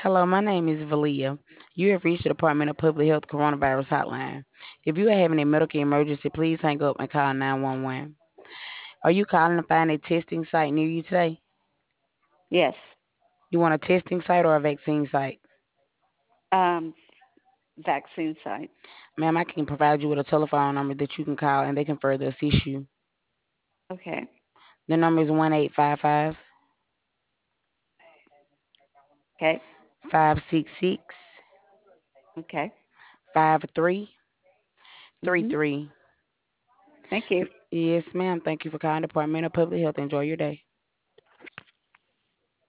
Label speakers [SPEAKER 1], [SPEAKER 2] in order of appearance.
[SPEAKER 1] Hello, my name is Valia. You have reached the Department of Public Health Coronavirus Hotline. If you are having a medical emergency, please hang up and call 911. Are you calling to find a testing site near you today?
[SPEAKER 2] Yes.
[SPEAKER 1] You want a testing site or a vaccine site?
[SPEAKER 2] Um, Vaccine site.
[SPEAKER 1] Ma'am, I can provide you with a telephone number that you can call and they can further assist you.
[SPEAKER 2] Okay.
[SPEAKER 1] The number is 1-855
[SPEAKER 2] Okay.
[SPEAKER 1] 566
[SPEAKER 2] Okay.
[SPEAKER 1] 5333.
[SPEAKER 2] Mhm. Thank you.
[SPEAKER 1] Yes, ma'am. Thank you for calling Department of Public Health. Enjoy your day.